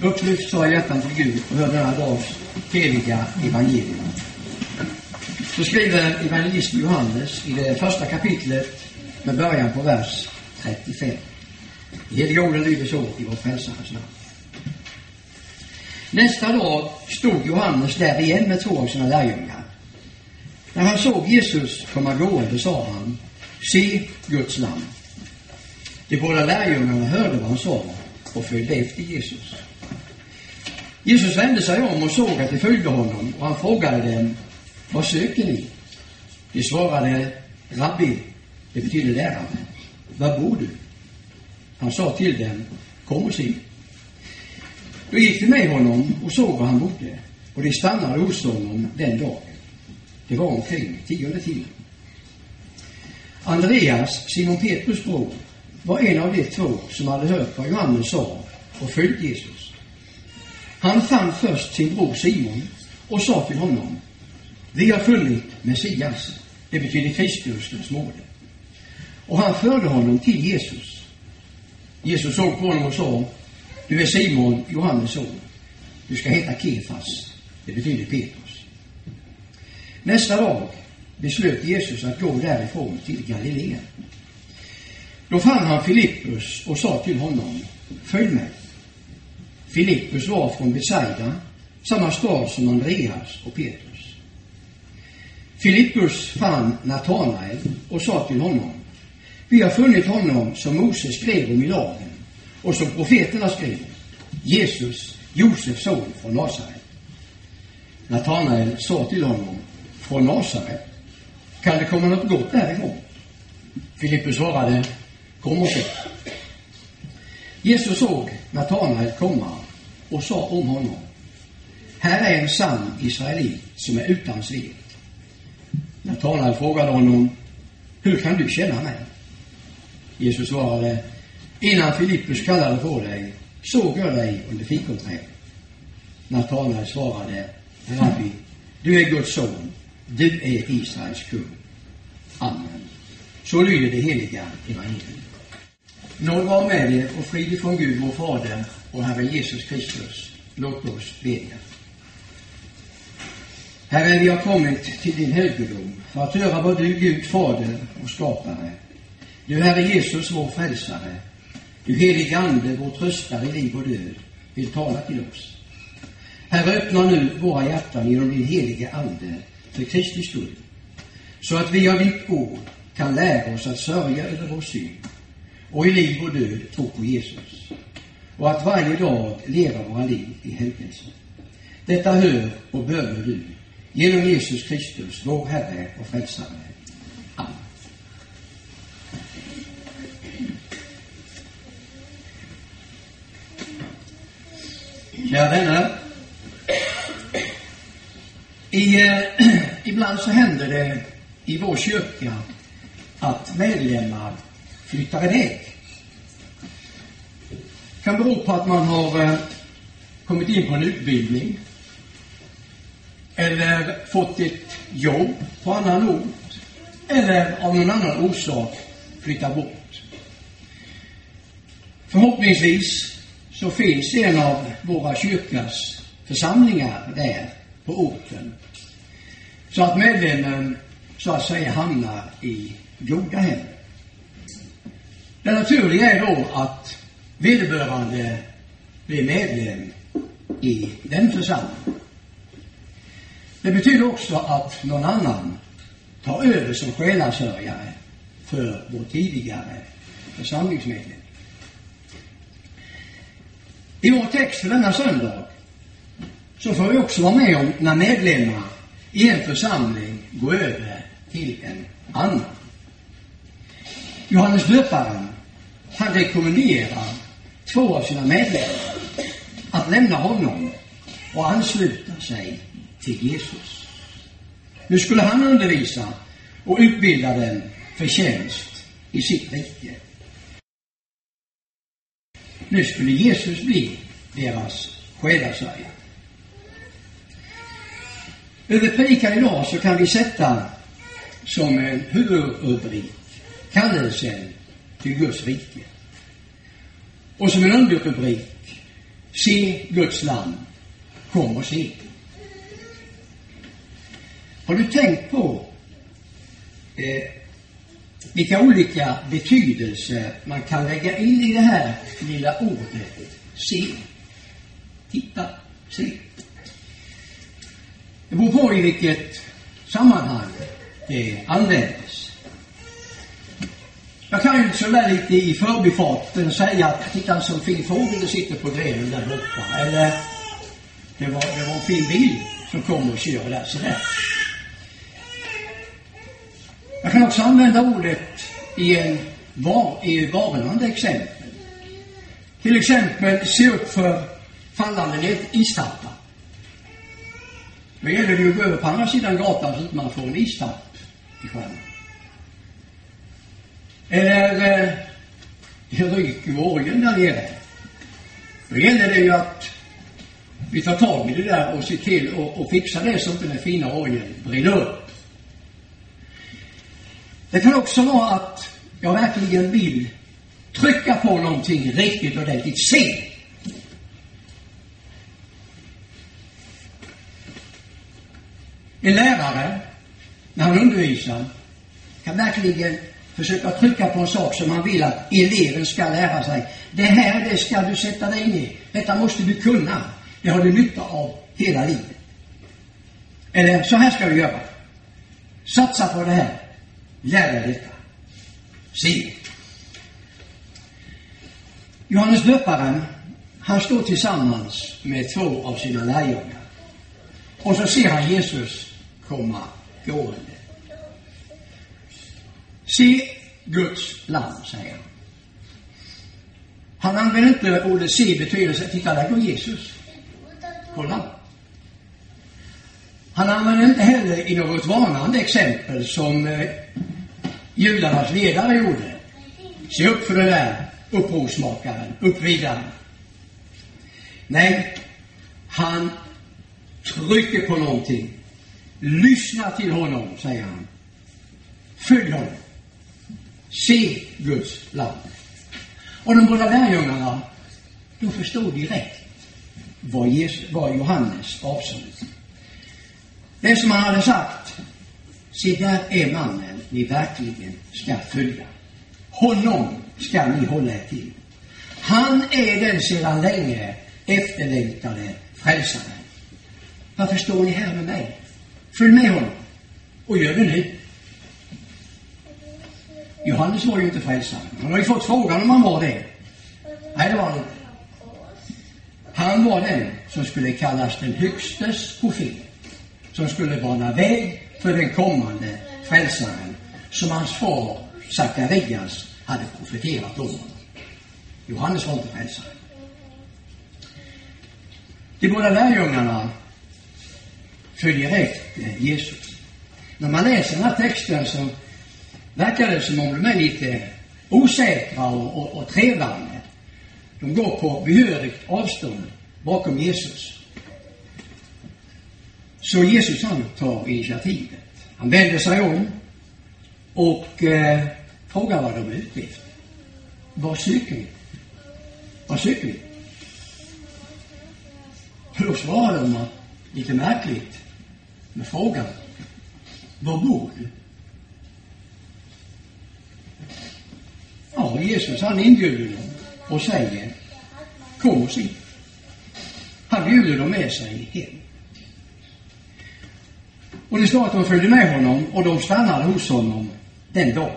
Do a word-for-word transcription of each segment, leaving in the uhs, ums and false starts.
Upplyft var hjärtan till Gud och hör denna dags heliga evangelium. Så skriver evangelisten Johannes i det första kapitlet med början på vers trettiofem. Heliga orden lyder så i vår frälsares namn. Nästa dag stod Johannes där igen med två av sina lärjungar. När han såg Jesus komma gående sa han: se Guds lam. De båda lärjungarna hörde vad han sa och följde efter Jesus. Jesus vände sig om och såg att de följde honom, och han frågade dem: vad söker ni? De svarade: Rabbi, det betyder lärare. Var bor du? Han sa till dem: kom och se. Då gick de med honom och såg var han bodde, och de stannade hos honom den dagen. Det var omkring tionde timmen. Andreas, Simon Petrus bror, var en av de två som hade hört vad Johannes sa och följt Jesus. Han fann först sin bror Simon och sa till honom: vi har funnit Messias, det betyder Kristus, den smorde. Och han förde honom till Jesus. Jesus såg på honom och sa: du är Simon, Johannes son. Du ska heta Kefas, det betyder Petrus. Nästa dag beslöt Jesus att gå därifrån till Galileen. Då fann han Filippus och sa till honom: följ mig. Filippus var från Betsaida, samma stad som Andreas och Petrus. Filippus fann Natanael och sa till honom: vi har funnit honom som Moses skrev om i lagen och som profeterna skrev, Jesus, Josefs son från Nasaret. Natanael sa till honom: från Nasaret? Kan det komma något gott därifrån? Filippus svarade: kom och se. Jesus såg Natanael komma och sa om honom: här är en sann israelit som är utan svek. Natanael frågade honom: hur kan du känna mig? Jesus svarade: innan Filippus kallade på dig såg jag dig under fikonträdet. Natanael svarade: Rabbi, du är Guds son, du är Israels kung. Amen. Så lyder det heliga evangelium. Nåd var med er och frid från Gud vår Fader och Herre Jesus Kristus. Låt oss bedja. Herre, vi har kommit till din helgedom för att höra vad du, Gud, Fader och skapare, du, Herre Jesus, vår frälsare, du, helige Ande, vår tröstare i liv och död, vill tala till oss. Herre, öppna nu våra hjärtan genom din helige Ande för Kristi skull, så att vi av ditt ord kan lära oss att sörja över vår synd och i liv och död tro på Jesus, och att varje dag leva våra liv i helgelse. Detta hör och böner du genom Jesus Kristus, vår Herre och frälsare. Amen. Kära vänner, i, eh, ibland så händer det i vår kyrka att medlemmar flyttar iväg. Det kan bero på att man har eh, kommit in på en utbildning eller fått ett jobb på annan ort eller av någon annan orsak flyttar bort. Förhoppningsvis så finns en av våra kyrkas församlingar där på orten, så att medlemmen så att säga hamnar i goda händer. Det naturliga är då att vederbörande blir medlem i den församlingen. Det betyder också att någon annan tar över som själasörjare för vår tidigare församlingsmedlem. I vår text för denna söndag så får vi också vara med om när medlemmar i en församling går över till en annan. Johannes döparen, han rekommenderar två av sina medlemmar att lämna honom och ansluta sig till Jesus. Nu skulle han undervisa och utbilda dem för tjänst i sitt rike. Nu skulle Jesus bli deras själasörjare. Över predikan idag så kan vi sätta som en huvudrubrik kallelsen till Guds rike. Och som en underrubrik Se Guds lam, kom och se. Har du tänkt på eh, vilka olika betydelser man kan lägga in i det här lilla ordet se? Titta, se. Det beror på i vilket sammanhang det användes. Jag kan ju så där lite i förbifarten säga att titta en så fin fågel det sitter på grenen där borta. Eller det var, det var en fin bil som kom och kör där sådär. Jag kan också använda ordet i en var, i varnande exempel. Till exempel se upp för fallande istappar. Då gäller det ju att gå över på andra sidan gatan så att man får en istapp i sjön. Eller eh, det ryker orgeln där nere. Då gäller det ju att vi tar tag i det där och ser till och, och fixa det så att den fina orgeln brinner upp. Det kan också vara att jag verkligen vill trycka på någonting riktigt ordentligt. Se! En lärare, när han undervisar, kan verkligen försöka trycka på en sak som man vill att eleven ska lära sig. Det här, det ska du sätta dig in i. Detta måste du kunna. Det har du nytta av hela livet. Eller så här ska du göra. Satsa på det här. Lär dig detta. Se. Johannes döparen, han står tillsammans med två av sina lärjungar. Och så ser han Jesus komma gående. Se Guds lam, säger han. Han använder inte ordet se betydelse. Titta, där går Jesus. Kolla. Han använder inte heller i något varnande exempel som eh, judarnas ledare gjorde. Se upp för det där upprorsmakaren, uppvidaren. Nej, han trycker på någonting. Lyssna till honom, säger han. Följ honom. Se Guds lam. Och de båda lärjungarna, de förstod direkt vad, Jesus, vad Johannes avsåg. Det som han hade sagt, se där är mannen ni verkligen ska följa. Honom ska ni hålla er till. Han är den sedan länge efterlängtade frälsaren. Varför står ni här med mig? Följ med honom. Och gör det nu. Johannes var ju inte frälsaren. Han har ju fått frågan om han var det. Nej, det var han inte. Han var den som skulle kallas den högstes profet. Som skulle bana väg för den kommande frälsaren som hans far Sakarias hade profeterat om. Johannes var inte frälsaren. De båda lärjungarna följer efter Jesus. När man läser den här texten så verkar det som om de är lite osäkra och, och, och trevande. De går på behörigt avstånd bakom Jesus. Så Jesus han tar initiativet. Han vänder sig om och eh, frågar vad de är ute efter. Vad söker ni? Vad söker ni? För då svarar de lite märkligt med frågan. Var bor du? Ja, Jesus han inbjuder dem och säger kom och se. Han bjuder dem med sig hem. Och det står att de följde med honom och de stannade hos honom den dagen.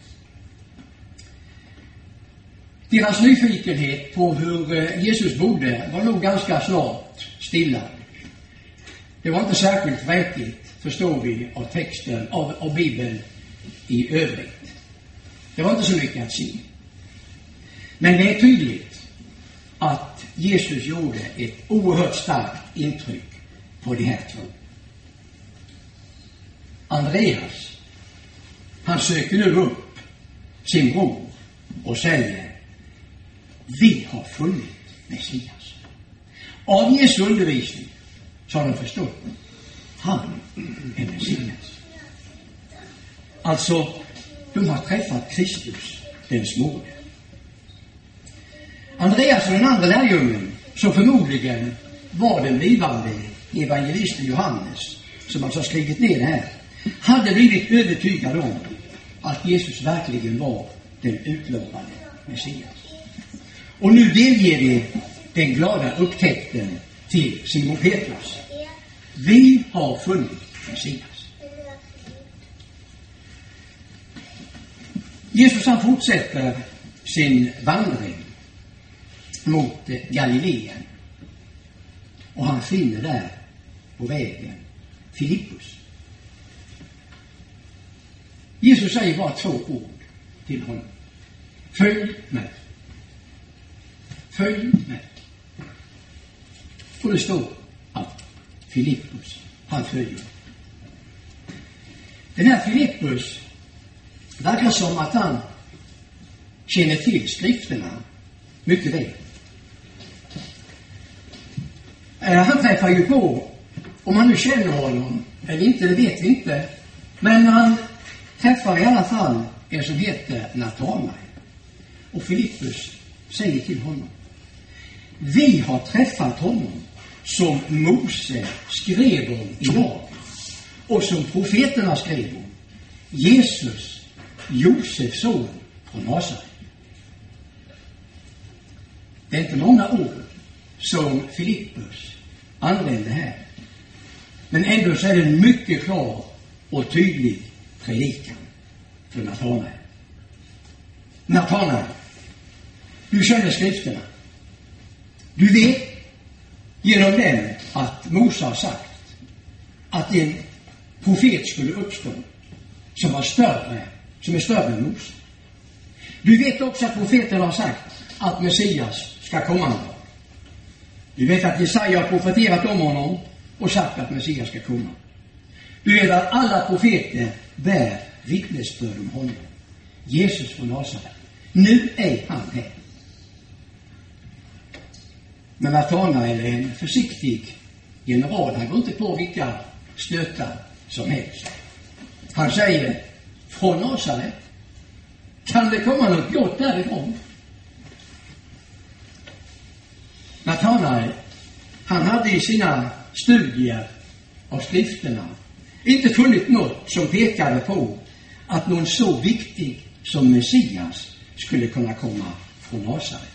Deras nyfikenhet på hur Jesus bodde var nog ganska snart stilla. Det var inte särskilt verkligt, förstår vi av texten, av, av Bibeln i övrigt. Det var inte så mycket att se. Men det är tydligt att Jesus gjorde ett oerhört starkt intryck på de här två. Andreas, han söker nu upp sin bror och säger vi har funnit Messias. Av Jesu undervisning så har de förstått han är Messias. Alltså, de har träffat Kristus, den smorde. Andreas och den andra lärjungen Så förmodligen var den blivande evangelisten Johannes, som alltså skrivit ner det här, hade blivit övertygad om att Jesus verkligen var den utlovade Messias. Och nu delger vi den glada upptäckten till Simon Petrus. Vi har funnit Messias. Jesus han fortsätter sin vandring mot Galileen. Och han finner där på vägen Filippus. Jesus säger bara två ord till honom. Följ mig. Följ mig. Och det står att Filippus, han följer. Den här Filippus verkar som att han känner till skrifterna mycket väl. Han träffar ju på, om man nu känner honom eller inte, det vet vi inte. Men han träffar i alla fall en som heter Natanael. Och Filippus säger till honom: vi har träffat honom som Mose skrev om i lag och som profeterna skrev om. Jesus, Josefs son från Nasaret. Det är inte många ord som Filippus använder här. Men ändå så är det en mycket klar och tydlig predikan för Natanael. Natanael, du känner skrifterna. Du vet genom den att Mose har sagt att en profet skulle uppstå som var större, som är större än Mose. Du vet också att profeten har sagt att Messias ska komma. Du vet att Jesaja har profeterat om honom och sagt att Messias ska komma. Du vet att alla profeter bär vittnesbörd om honom. Jesus från Nasaret. Nu är han här. Men Natanael är en försiktig general. Han går inte på vilka stötar som helst. Han säger: från Nasaret, kan det komma något gott därifrån? Natanael, han hade i sina studier av skrifterna inte funnit något som pekade på att någon så viktig som Messias skulle kunna komma från Nasaret.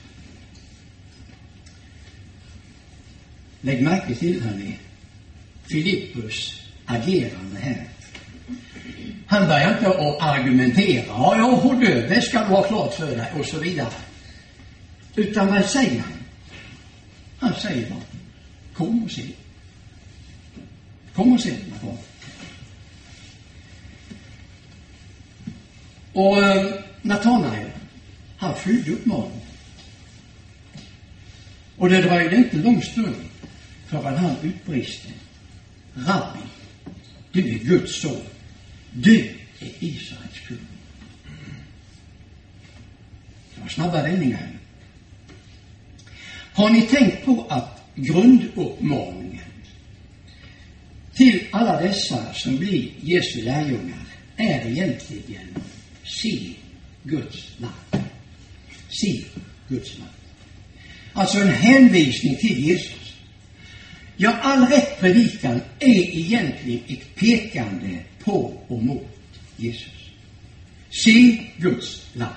Lägg märke till, hörni, Filippus agerande här. Han börjar inte att argumentera. Ja, jag får dö, det ska du ha klart för dig, och så vidare. Utan vad säger han? Han säger bara: kom och se. Kom och se. Och uh, Natanael, han fyllde uppmaningen. Och det dröjde inte lång stund förrän han utbriste: Rabbi, du är Guds son. Du är Israels kung. Det var snabba vändningar. Har ni tänkt på att grunduppmaningen till alla dessa som blir Jesu lärjungar är egentligen: se Guds land. Se Guds land. Alltså en hänvisning till Jesus. Ja, all rätt predikan är egentligen ett pekande på och mot Jesus. Se Guds land.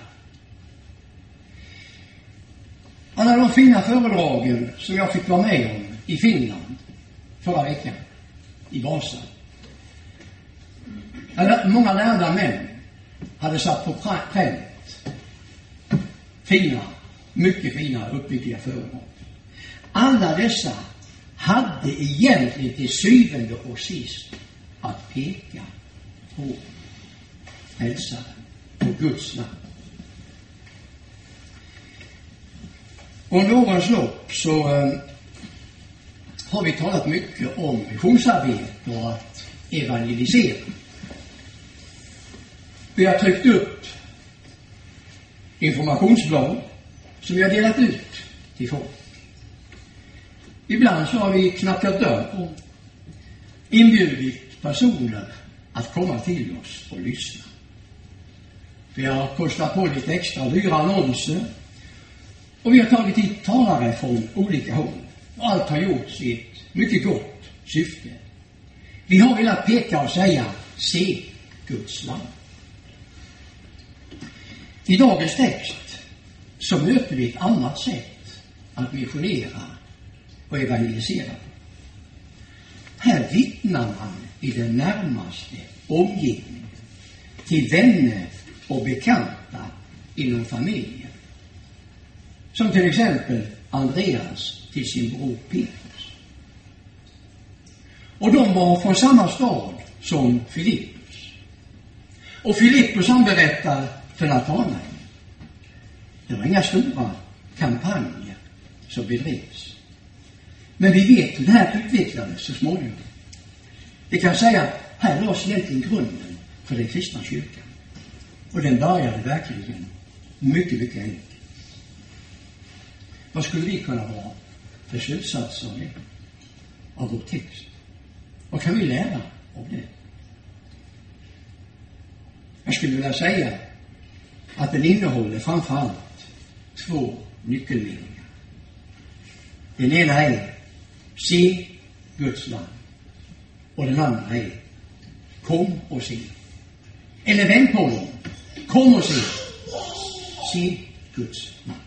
Alla de fina föredragen som jag fick vara med om i Finland förra veckan, i Vasa. Många lärda män hade satt på pränt fina, mycket fina uppbyggliga föredrag. Alla dessa hade egentligen till syvende och sist att peka på frälsaren, på Guds namn. Och under årens lopp så eh, har vi talat mycket om missionsarbete och att evangelisera. Vi har tryckt upp informationsblad som vi har delat ut till folk. Ibland så har vi knackat dörr och inbjudit personer att komma till oss och lyssna. Vi har kostat på lite extra dyra annonser Och vi har tagit hit talare från olika håll. Och allt har gjorts i ett mycket gott syfte. Vi har velat peka och säga, se Guds land. I dagens text så möter vi ett annat sätt att missionera och evangelisera. Här vittnar man i den närmaste omgivningen till vänner och bekanta inom familjen. Som till exempel Andreas till sin bror Petrus. Och de var från samma stad som Filippus. Och Filippus han berättar för Natanael. Det var inga stora kampanjer som bedrevs. Men vi vet hur det här utvecklades så småningom. Det kan säga att här lades egentligen grunden för den kristna kyrkan. Och den började verkligen mycket, mycket enkelt. Vad skulle vi kunna vara för slutsatser av det? Av vår text? Vad kan vi lära av det? Jag skulle vilja säga att den innehåller framförallt två nyckelmeningar. Den ena är se Guds land. Och den andra är kom och se. Eller vänd på dem. Kom och se. Se Guds land.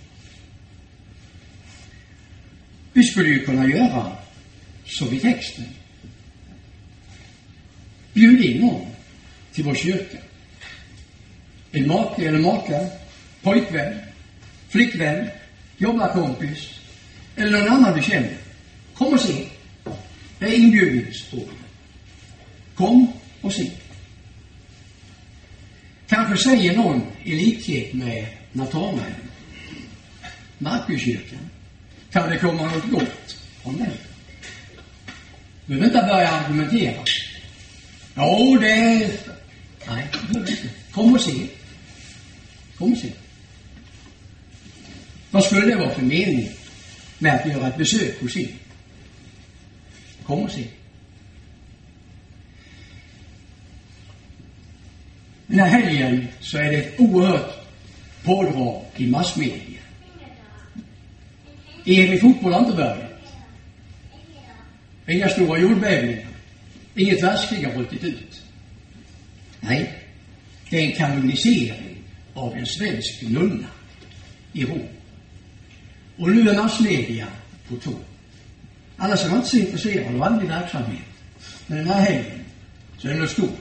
Vi skulle ju kunna göra som i texten. Bjud in någon till vår kyrka. En make eller maka, pojkvän, flickvän, jobbarkompis eller någon annan du känner. Kom och se. Det är inbjudningsord. Kom och se. Kanske säger någon i likhet med Natanael. Markuskyrkan. Kan det komma något gott om det? Du behöver inte börja argumentera. Ja, det är... Nej, det behöver inte. Kom och se. Kom och se. Vad skulle det vara för mening med att göra ett besök hos er? Kom och se. Den här helgen så är det ett oerhört pådrag i massmedia. E M i fotboll har inte börjat. Inga stora jordbävningar. Inget världskrig har brutit ut. Nej, det är en kanonisering av en svensk nunna i Rom. Och nu är massmedia på tå. Alla som inte är intresserade av andlig verksamhet. Men den här helgen så är det något stort.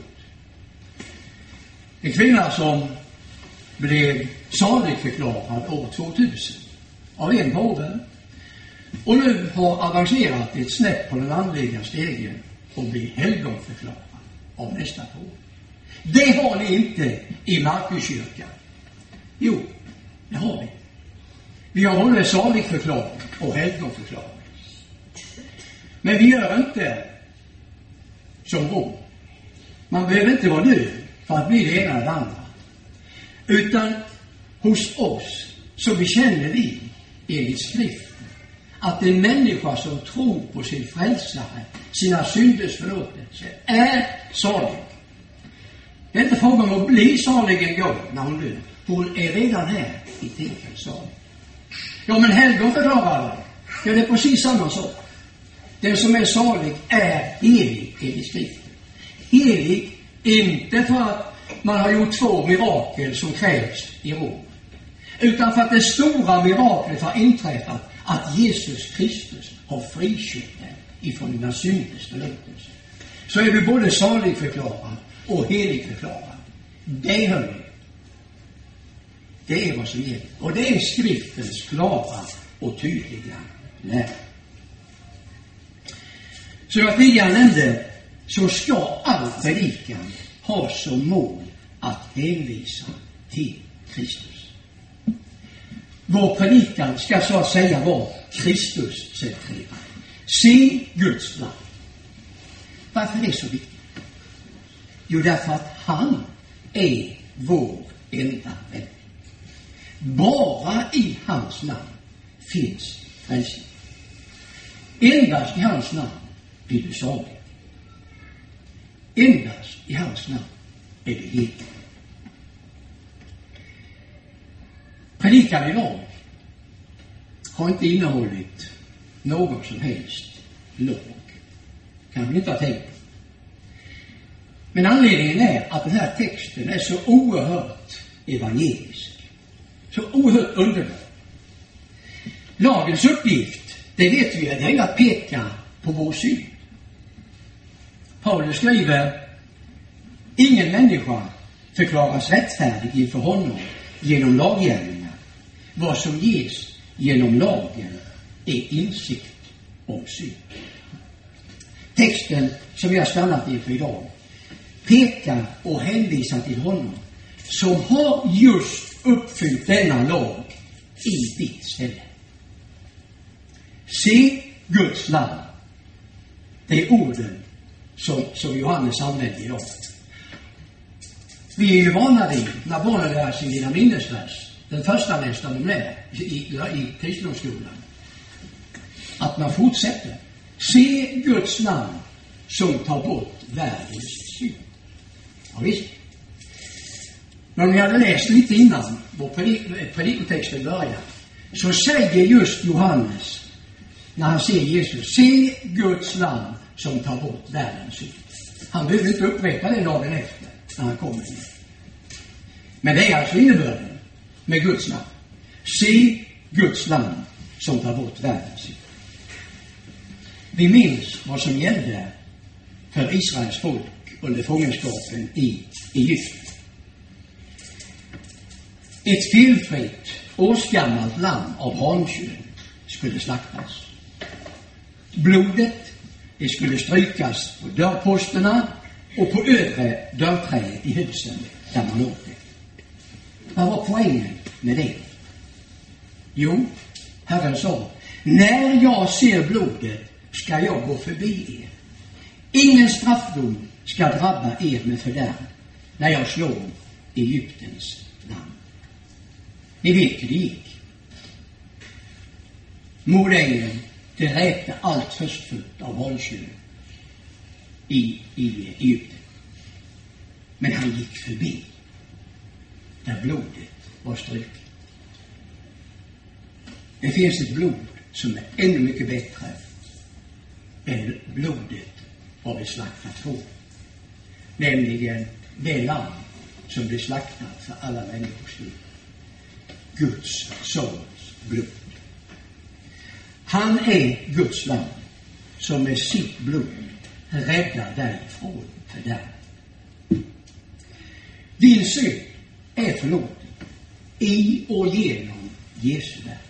En kvinna som blev saligförklarad år tvåtusen av en påve och nu har avancerat ett snäpp på den andliga stegen och blir helgonförklarad av nästa påve. Det har ni inte i Markuskyrkan. Jo, det har vi. Vi har både saligförklaring och helgonförklaring. Men vi gör inte som Rom. Man behöver inte vara död för att bli det ena eller andra. Utan hos oss så bekänner vi enligt skriften att en människa som tror på sin frälsare, sina synders förlåtelse, är salig. Det är inte frågan om att bli salig en gång när hon dör. Hon är redan här i tiden salig. Ja, men helgon förklarar det. Ja, det är precis samma sak. Den som är salig är helig enligt skriften. Helig inte för att man har gjort två mirakel som krävs i Rom. Utan för att det stora miraklet har inträffat att Jesus Kristus har friköpt dig ifrån dina synders förlåtelse. Så är du både saligförklarad och heligförklarad. Det hör vi. Det är vad som gäller. Och det är skriftens klara och tydliga lära. Så jag tidigare nämnde så ska all predikan ha som mål att hänvisa till Kristus. Vår predikan ska så att säga vara Kristus-centrerad. Se Guds land. Varför är det så viktigt? Jo, därför att han är vår enda vän. Bara i hans namn finns frälsning. Endast i hans namn blir du salig. Endast i hans namn är du helig. Predikan idag har inte innehållit någon som helst lag. Kanske inte har tänkt. Men anledningen är att den här texten är så oerhört evangelisk. Så oerhört underbar. Lagens uppgift, det vet vi, det är att peka på vår synd. Paulus skriver: ingen människa förklaras rättfärdig inför honom genom laggärningar. Vad som ges genom lagen är insikt om synd. Texten som vi har stannat inför idag pekar och hänvisar till honom som har just uppfyllt denna lag i ditt ställe. Se Guds lam. Det är orden som, som Johannes använder idag. Vi är ju vana vid, när barnen lär sig dina minnesvers, den första nästan de lär i, i, i kristendomsskolan, att man fortsätter. Se Guds namn som tar bort världens synd. Ja, visst. Men om vi hade läst lite innan vår predik- predikotexten börjar, så säger just Johannes, när han ser Jesus, se Guds namn som tar bort världens synd. Han behöver inte upprepa det dagen efter när han kommer in. Men det är alltså innebörden med Guds namn. Se Guds namn som tar bort världens synd. Vi minns vad som gällde för Israels folk under fångenskapen i Egypten. Ett felfritt, årsgammalt lamm av hankön skulle slaktas. Blodet, det skulle strykas på dörrposterna och på övre dörrträet i husen där man åt det. Vad var poängen med det? Jo, Herren sa: när jag ser blodet ska jag gå förbi er. Ingen straffdom ska drabba er med fördärv när jag slår Egyptens land. Ni vet hur det gick. Mordängeln dräpte allt förstfött av hankön i, i Egypten. Men han gick förbi där blodet var struket. Det finns ett blod som är ännu mycket bättre än blodet av ett slaktat får. Nämligen det lamm som blev slaktat för alla människors skull. Guds sons blod. Han är Guds lamm som med sitt blod räddar dig från fördärv. Din synd är förlåten i och genom Jesu verk.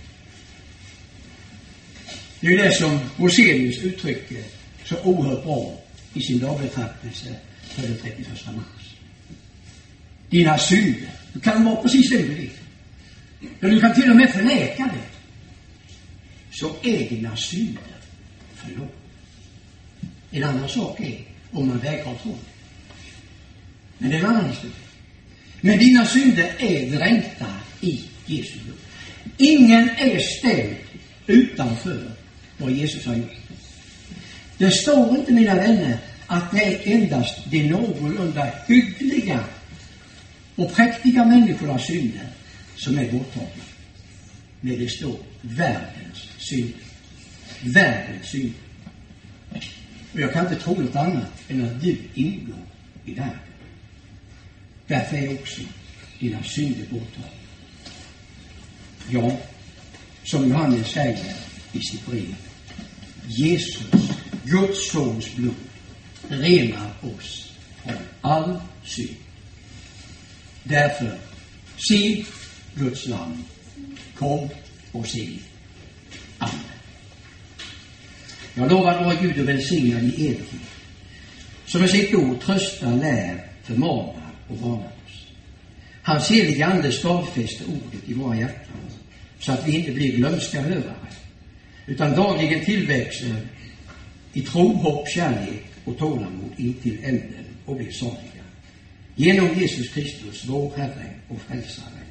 Det är det som Moselius uttrycker så oerhört bra i sin dagbetraktelse för den trettioförsta mars. Dina synder, du kan vara precis det du vill. Men du kan till och med förneka det. Så är dina synder förlåt. En annan sak är om man vägrar tro. Men det är en annan historia. Men dina synder är dränkta i Jesu blod. Ingen är ställd utanför vad Jesus har gjort. Det står inte, mina vänner, att det är endast de någorlunda hyggliga och präktiga människornas synder som är borttagna. Men det står världens synd. Världens synd. Och jag kan inte tro något annat än att du ingår i världen. Därför är också dina synder borttagna. Ja, som Johannes säger i sitt brev, Jesus, Guds sons blod, renar oss från all synd. Därför, se Guds namn, kom och se. Amen. Jag lovar vår Gud och välsigna i evighet, som med sitt ord tröstar, lär, förmanar och varnar oss. Hans heliga ande stadfäster ordet i våra hjärtan, så att vi inte blir glömska hörare, utan dagligen tillväxer i tro, hopp, kärlek och tålamod in till änden och blir saliga. Genom Jesus Kristus, vår Herre och Frälsare.